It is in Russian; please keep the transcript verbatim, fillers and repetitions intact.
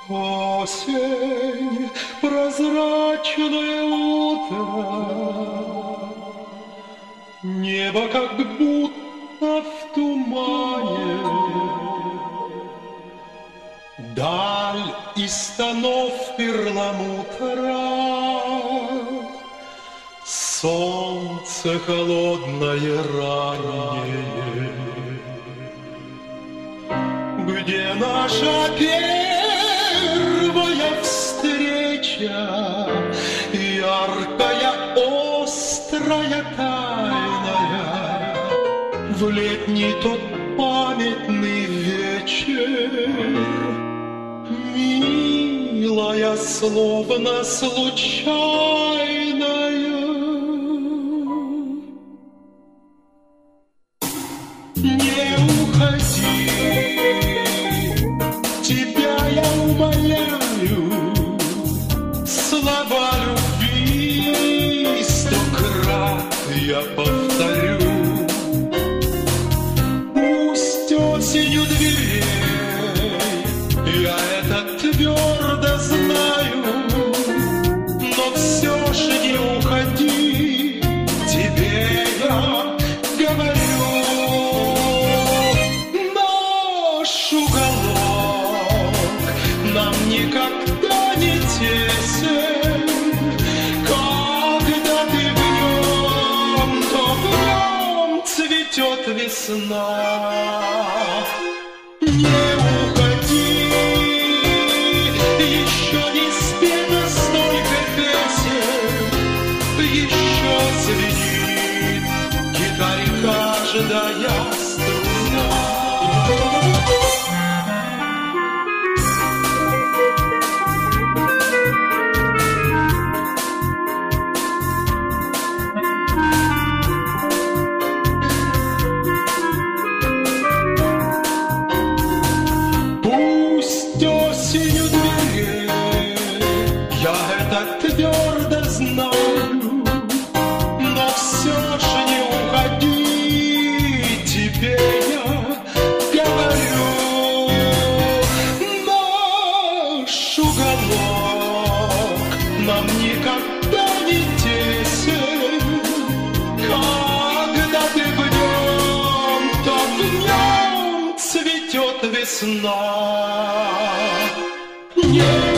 Осень, прозрачное утро, небо как будто в тумане, даль из станов перламутра, солнце холодное раннее. Где наша первая встреча, яркая, острая, тайная, в летний тот памятный вечер, милая, словно случайная. Не уходи, тебя я умоляю, слова любви сто крат я повторю. Пусть осенью дверей, я это твердо знаю, но все же не уходи, тебе я говорю. Уголок нам никогда не тесен, когда ты в нем, то в нем цветет весна. Не уходи, еще не спето столько песен, еще звенит гитаре каждая струна. Осенью дверей, я это твердо знаю, но все же не уходи, тебе я говорю. Наш уголок нам никогда не тесен, когда ты в нем, то в нем цветет весна. Yeah.